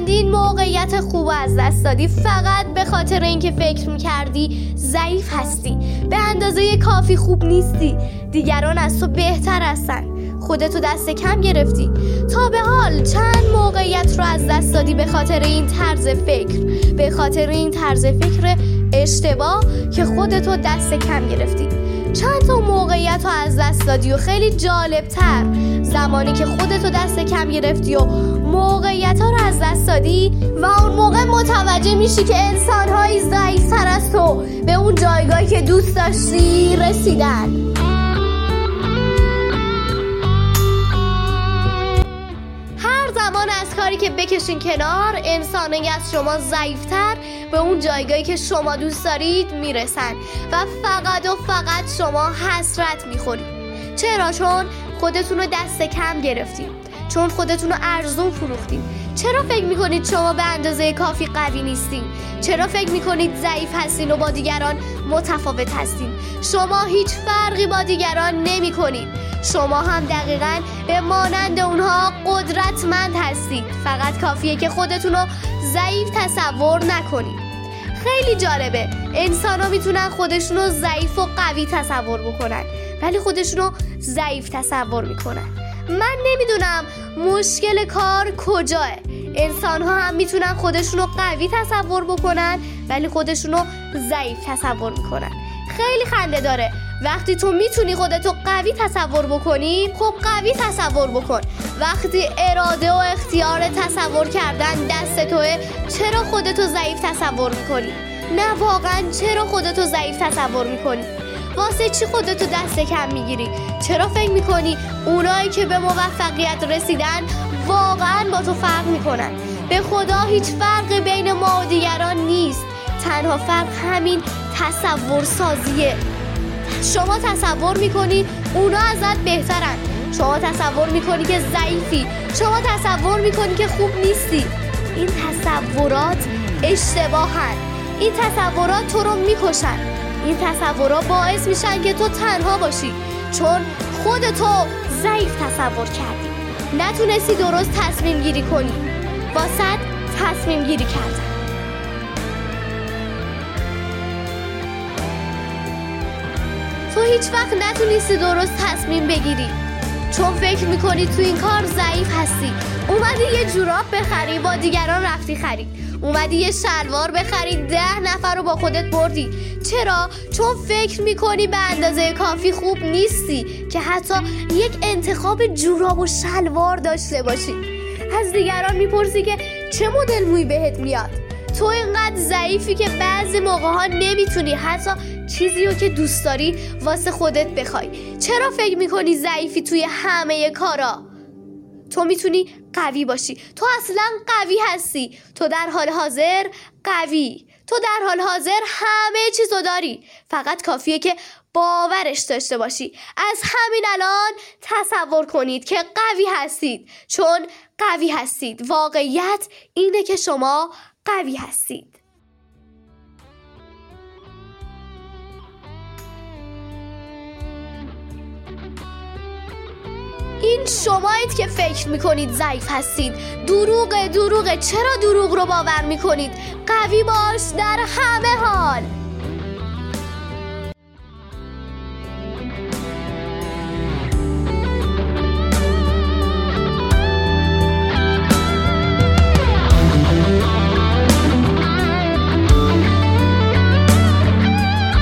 چندین موقعیت خوب از دست دادی فقط به خاطر اینکه فکر میکردی ضعیف هستی، به اندازه کافی خوب نیستی، دیگران از تو بهتر هستن، خودتو دست کم گرفتی. تا به حال چند موقعیت رو از دست دادی به خاطر این طرز فکر، به خاطر این طرز فکر اشتباه که خودتو دست کم گرفتی. چند تا موقعیت رو از دست دادی و خیلی جالبتر زمانی که خودتو دست کم گرفتی و موقعیت ها رو از دست دادی و اون موقع متوجه میشی که انسان‌های ضعیف‌تر از تو به اون جایگاهی که دوست داشتی رسیدن. از کاری که بکشین کنار، انسانی از شما ضعیفتر به اون جایگاهی که شما دوست دارید میرسن و فقط شما حسرت میخورید. چرا؟ چون خودتون رو دست کم گرفتید، چون خودتون رو ارزون فروختید. چرا فکر میکنید شما به اندازه کافی قوی نیستین؟ چرا فکر میکنید ضعیف هستین و با دیگران متفاوت هستین؟ شما هیچ فرقی با دیگران نمی کنید. شما هم دقیقاً به مانند اونها قدرتمند هستید، فقط کافیه که خودتون رو ضعیف تصور نکنید. خیلی جالبه، انسان ها میتونن خودشون رو ضعیف و قوی تصور بکنن ولی خودشون رو ضعیف تصور میکنن. من نمیدونم مشکل کار کجاه. انسان ها هم میتونن خودشون رو قوی تصور بکنن ولی خودشون رو ضعیف تصور میکنن. خیلی خنده داره وقتی تو میتونی خودتو قوی تصور بکنی. خب قوی تصور بکن. وقتی اراده و اختیار تصور کردن دست توه، چرا خودتو ضعیف تصور میکنی؟ نه واقعا چرا خودتو ضعیف تصور میکنی؟ واسه چی خودتو دست کم میگیری؟ چرا فکر میکنی اونایی که به موفقیت رسیدن واقعا با تو فرق میکنن؟ به خدا هیچ فرقی بین ما و دیگران نیست. تنها فرق همین تصور سازیه. شما تصور میکنی اونا ازت بهترن، شما تصور میکنی که ضعیفی، شما تصور میکنی که خوب نیستی. این تصورات اشتباهن. این تصورات تو رو میکشن. این تصورات باعث میشن که تو تنها باشی، چون خودتو ضعیف تصور کردی، نتونستی درست تصمیم گیری کنی، واسه تصمیم گیری کردن. تو هیچ وقت نتونستی درست تصمیم بگیری چون فکر میکنی تو این کار ضعیف هستی. اومدی یه جوراب بخری، با دیگران رفتی خرید. اومدی یه شلوار بخری، 10 نفر رو با خودت بردی. چرا؟ چون فکر میکنی به اندازه کافی خوب نیستی که حتی یک انتخاب جوراب و شلوار داشته باشی. از دیگران میپرسی که چه مدل موی بهت میاد. تو اینقدر ضعیفی که بعضی موقع‌ها نمیتونی حتی چیزی رو که دوست داری واسه خودت بخوای. چرا فکر میکنی ضعیفی توی همه کارا؟ تو میتونی قوی باشی. تو اصلا قوی هستی. تو در حال حاضر قوی. تو در حال حاضر همه چیزو داری. فقط کافیه که باورش داشته باشی. از همین الان تصور کنید که قوی هستید، چون قوی هستید. واقعیت اینه که شما قوی هستید. این شمایید که فکر میکنید ضعیف هستید. دروغه. چرا دروغ رو باور میکنید؟ قوی باش در همه حال.